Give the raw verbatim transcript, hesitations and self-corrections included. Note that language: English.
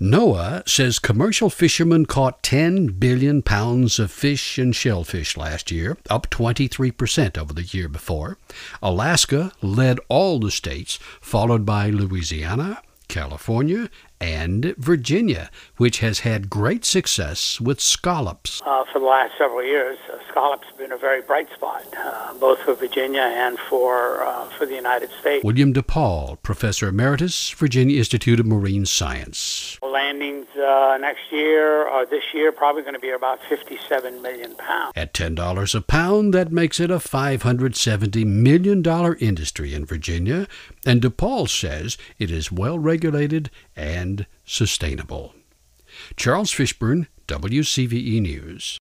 NOAA says commercial fishermen caught ten billion pounds of fish and shellfish last year, up twenty-three percent over the year before. Alaska led all the states, followed by Louisiana, California, and Virginia, which has had great success with scallops. Uh, for the last several years, uh, scallops have been a very bright spot, uh, both for Virginia and for uh, for the United States. William DePaul, Professor Emeritus, Virginia Institute of Marine Science. Landings uh, next year or this year probably going to be about fifty-seven million pounds. At ten dollars a pound, that makes it a five hundred seventy million dollars industry in Virginia, and DePaul says it is well regulated and sustainable. Charles Fishburne, W C V E News.